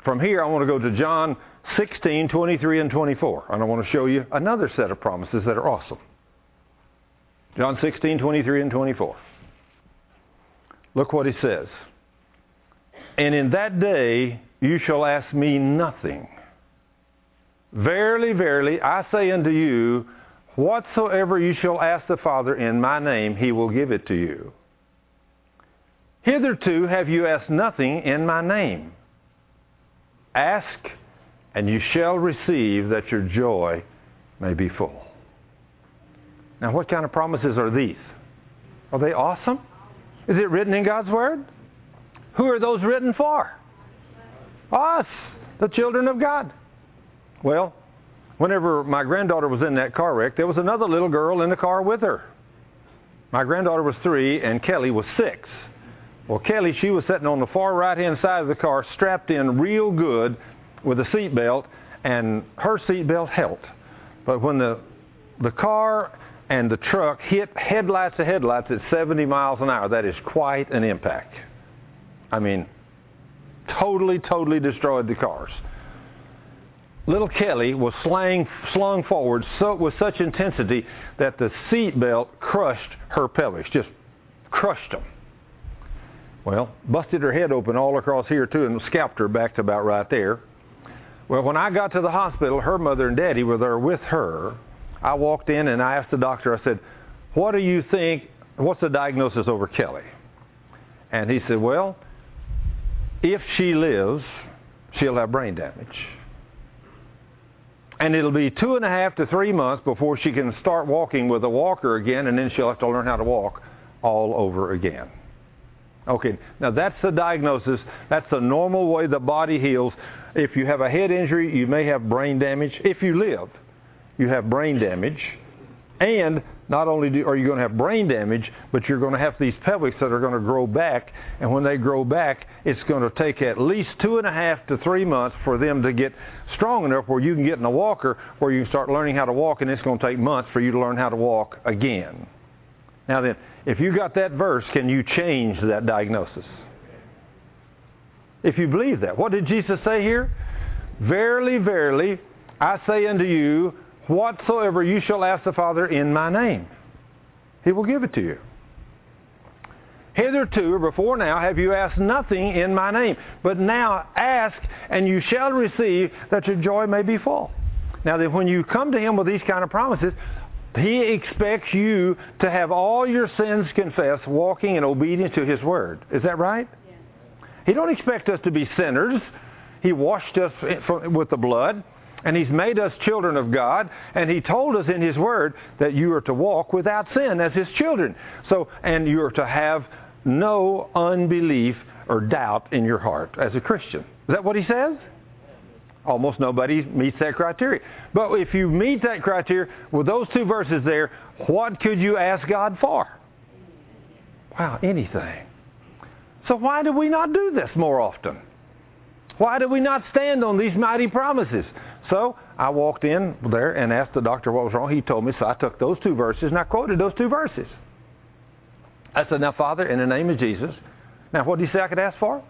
from here, I want to go to John 16, 23, and 24. And I want to show you another set of promises that are awesome. John 16, 23, and 24. Look what he says. And in that day you shall ask me nothing. Verily, verily, I say unto you, whatsoever you shall ask the Father in my name, he will give it to you. Hitherto have you asked nothing in my name. Ask, and you shall receive, that your joy may be full. Now, what kind of promises are these? Are they awesome? Is it written in God's Word? Who are those written for? Us, the children of God. Well, whenever my granddaughter was in that car wreck, there was another little girl in the car with her. My granddaughter was 3 and Kelly was 6. Well, Kelly, she was sitting on the far right-hand side of the car, strapped in real good with a seat belt, and her seat belt held. But when the car and the truck hit headlights to headlights at 70 miles an hour, that is quite an impact. I mean, totally destroyed the cars. Little Kelly was slung forward with such intensity that the seat belt crushed her pelvis, just crushed them. Well, busted her head open all across here too and scalped her back to about right there. Well, when I got to the hospital, her mother and daddy were there with her. I walked in and I asked the doctor, I said, what do you think, what's the diagnosis over Kelly? And he said, well, if she lives, she'll have brain damage. And it'll be 2.5 to 3 months before she can start walking with a walker again, and then she'll have to learn how to walk all over again. Okay, now that's the diagnosis. That's the normal way the body heals. If you have a head injury, you may have brain damage. If you live, you have brain damage. And not only are you going to have brain damage, but you're going to have these pelvics that are going to grow back. And when they grow back, it's going to take at least 2.5 to 3 months for them to get strong enough where you can get in a walker, where you can start learning how to walk, and it's going to take months for you to learn how to walk again. Now then, if you got that verse, can you change that diagnosis? If you believe that. What did Jesus say here? Verily, verily, I say unto you, whatsoever you shall ask the Father in my name, he will give it to you. Hitherto, or before now, have you asked nothing in my name. But now ask, and you shall receive, that your joy may be full. Now then, when you come to him with these kind of promises, he expects you to have all your sins confessed, walking in obedience to his word. Is that right? Yes. He don't expect us to be sinners. He washed us with the blood, and he's made us children of God, and he told us in his word that you are to walk without sin as his children. So, and you are to have no unbelief or doubt in your heart as a Christian. Is that what he says? Almost nobody meets that criteria. But if you meet that criteria, with those 2 verses there, what could you ask God for? Wow, anything. So why do we not do this more often? Why do we not stand on these mighty promises? So I walked in there and asked the doctor what was wrong. He told me, so I took those 2 verses and I quoted those 2 verses. I said, now, Father, in the name of Jesus. Now, what did he say I could ask for?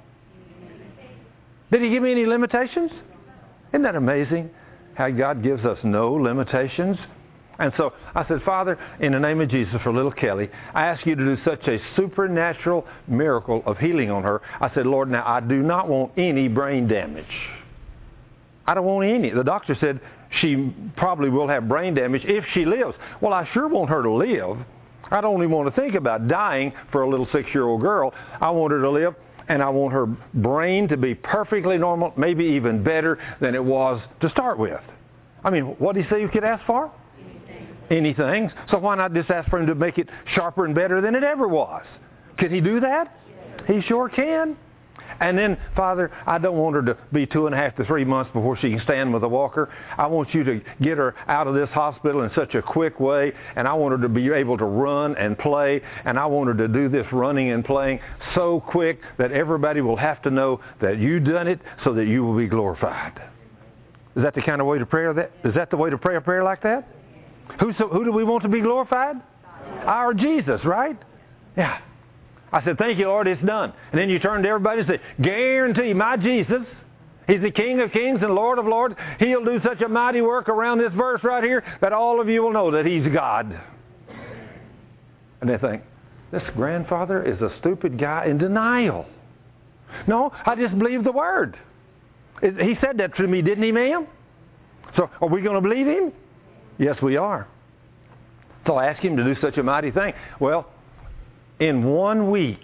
Did he give me any limitations? Isn't that amazing how God gives us no limitations? And so I said, Father, in the name of Jesus, for little Kelly, I ask you to do such a supernatural miracle of healing on her. I said, Lord, now I do not want any brain damage. I don't want any. The doctor said she probably will have brain damage if she lives. Well, I sure want her to live. I don't even want to think about dying for a little 6-year-old girl. I want her to live. And I want her brain to be perfectly normal, maybe even better than it was to start with. I mean, what did he say you could ask for? Anything. So why not just ask for him to make it sharper and better than it ever was? Can he do that? He sure can. And then, Father, I don't want her to be 2.5 to 3 months before she can stand with a walker. I want you to get her out of this hospital in such a quick way, and I want her to be able to run and play, and I want her to do this running and playing so quick that everybody will have to know that you done it so that you will be glorified. Is that the kind of way to pray? Is that the way to pray a prayer like that? Who do we want to be glorified? Our Jesus, right? Yeah. I said, thank you, Lord, it's done. And then you turn to everybody and say, guarantee my Jesus He's the King of kings and Lord of lords. He'll do such a mighty work around this verse right here that all of you will know that He's God. And they think, this grandfather is a stupid guy in denial. No, I just believe the Word. He said that to me, didn't he, ma'am? So are we going to believe Him? Yes, we are. So I asked Him to do such a mighty thing. Well, in 1 week,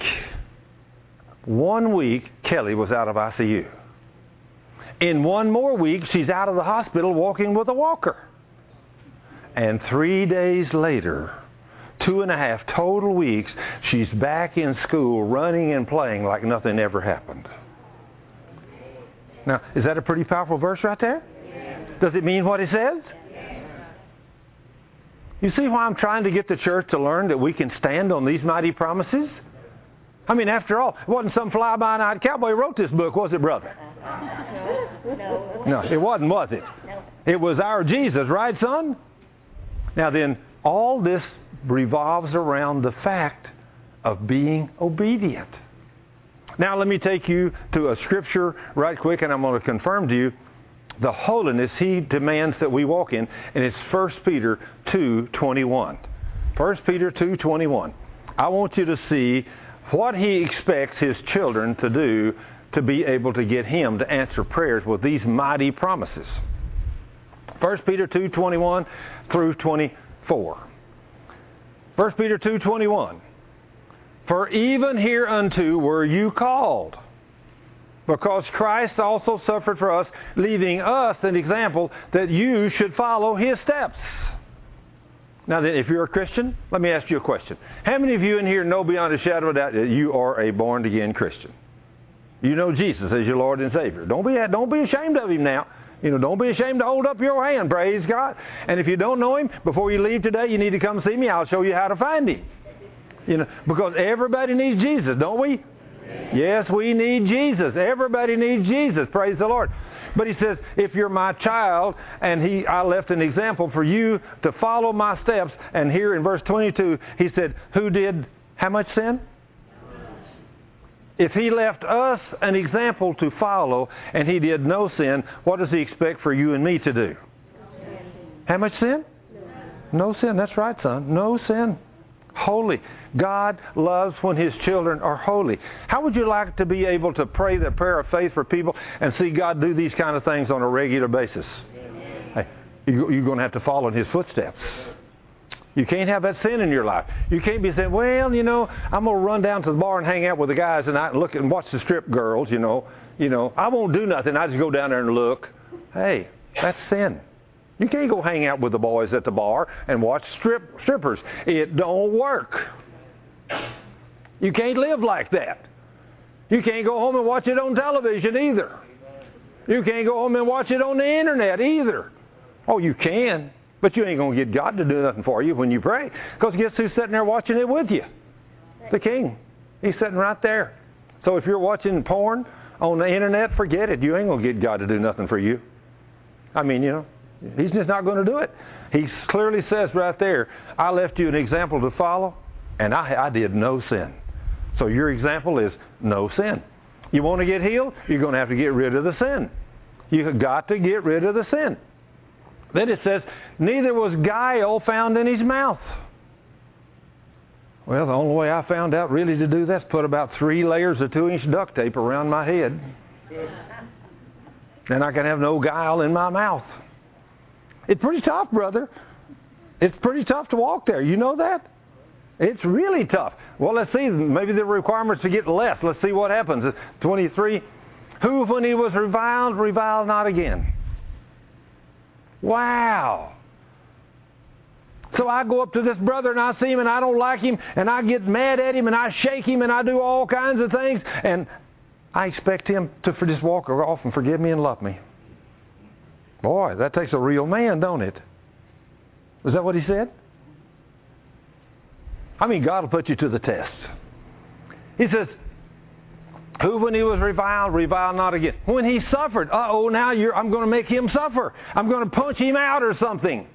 Kelly was out of ICU. In 1 more week, she's out of the hospital walking with a walker. And 3 days later, 2.5 total weeks, she's back in school running and playing like nothing ever happened. Now, is that a pretty powerful verse right there? Does it mean what it says? You see why I'm trying to get the church to learn that we can stand on these mighty promises? I mean, after all, it wasn't some fly-by-night cowboy who wrote this book, was it, brother? No, it wasn't, was it? It was our Jesus, right, son? Now then, all this revolves around the fact of being obedient. Now let me take you to a scripture right quick, and I'm going to confirm to you the holiness He demands that we walk in, and it's 1 Peter 2:21. 1 Peter 2:21. I want you to see what He expects His children to do to be able to get Him to answer prayers with these mighty promises. 1 Peter 2:21 through 24. 1 Peter 2:21. For even hereunto were you called, because Christ also suffered for us, leaving us an example that you should follow His steps. Now then, if you're a Christian, let me ask you a question. How many of you in here know beyond a shadow of a doubt that you are a born-again Christian? You know Jesus as your Lord and Savior. Don't be ashamed of Him now. Don't be ashamed to hold up your hand, praise God. And if you don't know Him, before you leave today, you need to come see me. I'll show you how to find Him. Because everybody needs Jesus, don't we? Yes, we need Jesus. Everybody needs Jesus, praise the Lord. But He says, if you're my child, and I left an example for you to follow my steps. And here in verse 22, He said, who did how much sin? If He left us an example to follow, and He did no sin, what does He expect for you and me to do? How much sin? No sin. That's right, son. No sin. Holy. God loves when His children are holy. How would you like to be able to pray the prayer of faith for people and see God do these kind of things on a regular basis? Hey, you're going to have to follow in His footsteps. You can't have that sin in your life. You can't be saying, well, I'm going to run down to the bar and hang out with the guys tonight and look and watch the strip girls, I won't do nothing. I just go down there and look. Hey, that's sin. You can't go hang out with the boys at the bar and watch strippers. It don't work. You can't live like that. You can't go home and watch it on television either. You can't go home and watch it on the internet either. Oh, you can, but you ain't going to get God to do nothing for you when you pray. Because guess who's sitting there watching it with you? The King. He's sitting right there. So if you're watching porn on the internet, forget it. You ain't going to get God to do nothing for you. I mean, He's just not going to do it. He clearly says right there, I left you an example to follow, and I did no sin. So your example is no sin. You want to get healed? You're going to have to get rid of the sin. You've got to get rid of the sin. Then it says, neither was guile found in His mouth. Well, the only way I found out really to do that is put about 3 layers of 2-inch duct tape around my head. Then I can have no guile in my mouth. It's pretty tough, brother. It's pretty tough to walk there. You know that? It's really tough. Well, let's see. Maybe the requirements to get less. Let's see what happens. 23. Who, when he was reviled not again. Wow. So I go up to this brother and I see him and I don't like him and I get mad at him and I shake him and I do all kinds of things and I expect him to just walk off and forgive me and love me. Boy, that takes a real man, don't it? Was that what he said? I mean, God will put you to the test. He says, who when he was reviled not again. When he suffered, now I'm going to make him suffer. I'm going to punch him out or something.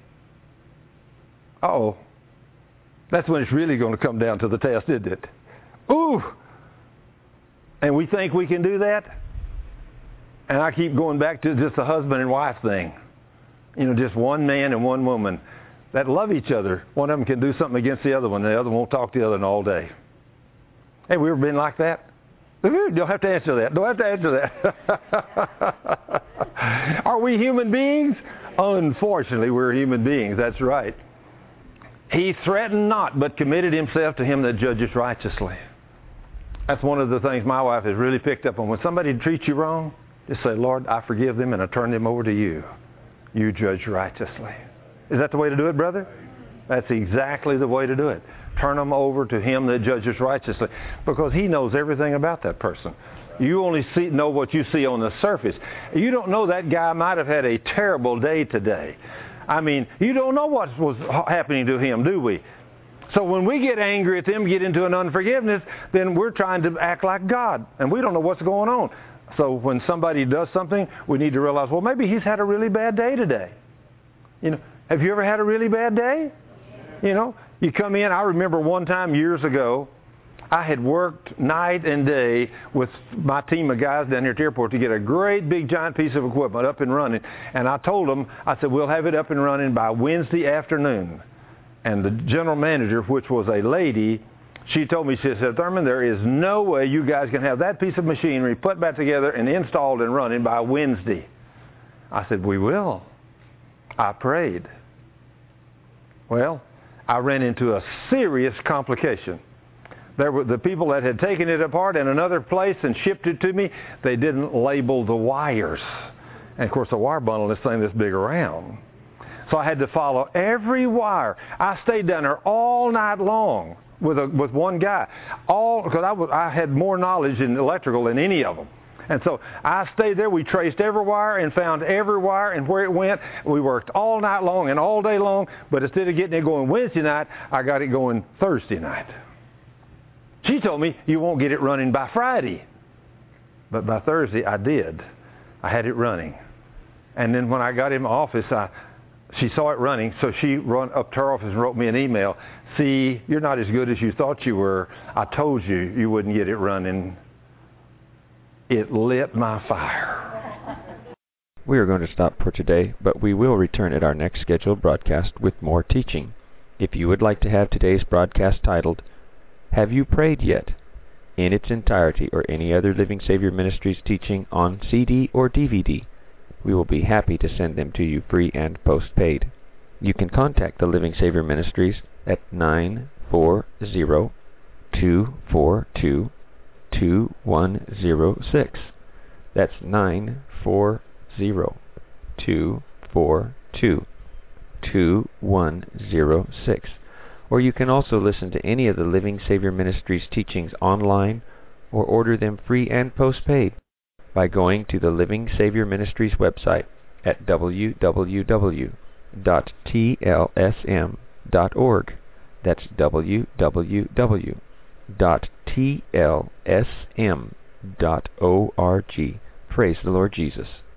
That's when it's really going to come down to the test, isn't it? Ooh! And we think we can do that? And I keep going back to just the husband and wife thing. You know, just one man and one woman that love each other. One of them can do something against the other one, and the other won't talk to the other one all day. Hey, we ever been like that? Don't have to answer that. Don't have to answer that. Are we human beings? Unfortunately, we're human beings. That's right. He threatened not, but committed himself to him that judges righteously. That's one of the things my wife has really picked up on. When somebody treats you wrong, just say, Lord, I forgive them, and I turn them over to you. You judge righteously. Is that the way to do it, brother? That's exactly the way to do it. Turn them over to him that judges righteously, because he knows everything about that person. You only know what you see on the surface. You don't know that guy might have had a terrible day today. I mean, you don't know what was happening to him, do we? So when we get angry at them, get into an unforgiveness, then we're trying to act like God, and we don't know what's going on. So when somebody does something, we need to realize, well, maybe he's had a really bad day today. You know, have you ever had a really bad day? You know, you come in. I remember one time years ago, I had worked night and day with my team of guys down here at the airport to get a great big giant piece of equipment up and running. And I told them, I said, we'll have it up and running by Wednesday afternoon. And the general manager, which was a lady, she told me, she said, Thurman, there is no way you guys can have that piece of machinery put back together and installed and running by Wednesday. I said, we will. I prayed. Well, I ran into a serious complication. There were the people that had taken it apart in another place and shipped it to me. They didn't label the wires. And, of course, a wire bundle is this thing this big around. So I had to follow every wire. I stayed down there all night long with one guy, because I had more knowledge in electrical than any of them. And so I stayed there. We traced every wire and found every wire and where it went. We worked all night long and all day long, but instead of getting it going Wednesday night, I got it going Thursday night. She told me, you won't get it running by Friday. But by Thursday, I did. I had it running. And then when I got in my office, she saw it running, so she ran up to her office and wrote me an email. See, you're not as good as you thought you were. I told you you wouldn't get it running. It lit my fire. We are going to stop for today, but we will return at our next scheduled broadcast with more teaching. If you would like to have today's broadcast titled, Have You Prayed Yet?, in its entirety, or any other Living Savior Ministries teaching on CD or DVD, we will be happy to send them to you free and postpaid. You can contact the Living Savior Ministries at 940-242-2106. That's 940-242-2106. Or you can also listen to any of the Living Savior Ministries teachings online or order them free and postpaid by going to the Living Savior Ministries website at www.tlsm.org. That's www.tlsm.org. Praise the Lord Jesus.